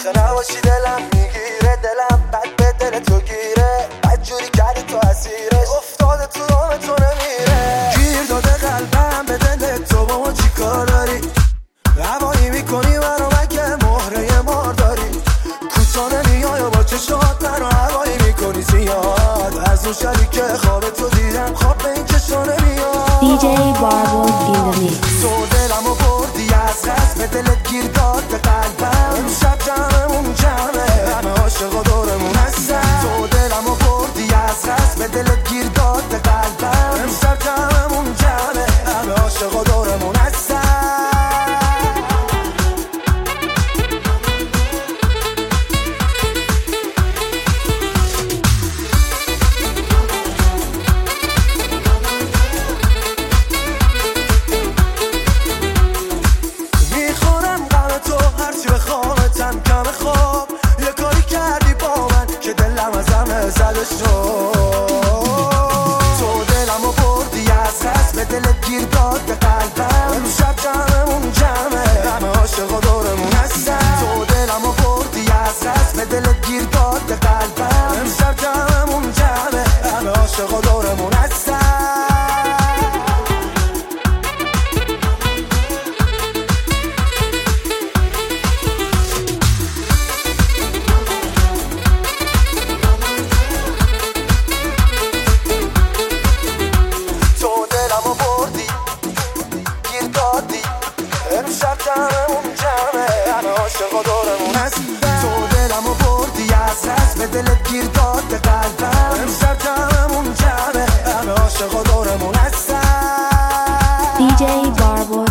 آخه نباشی دلم میگیره، دلم بد به دل تو گیره، بد جوری کردی تو اسیرش، افتاده تو دام تو نمیره. گیر داده قلبم به دل تو، با ما چی کار داری؟ هوایی میکنی منو مگه مهره مار داری؟ کوتا نمیای و با چشات منو هوایی میکنی زیاد، از اون شبی که خواب تو دیدم خواب به این چشا نمیاد. DJ Barbo in the mix. تو دلمو بردی از دست، به دلت گیر داد به قلبم، امشب جمعمون جمعه، همه عاشقا دورمون هستن. تو دلمو بردی از دست، به دلت گیر داد به قلبم، امشب جمعمون جمعه، همه عاشقا دورمون هستن. تو دلمو بردی از دست، به دلت گیر داد به قلبم، امشب جمعمون جمعه، همه عاشقا دورمون هستن. تو دلمو بردی از دست، به دلت گیر داد به قلبم، امشب جمعمون جمعه، همه عاشقا دورمون هستن. امشب جمعمون جمعه، همه عاشقا دورمون هستن. تو دلمو بردی از دست، به دلت گیر داد به قلبم، امشب جمعمون جمعه، همه عاشقا دورمون هستن. DJ Barbo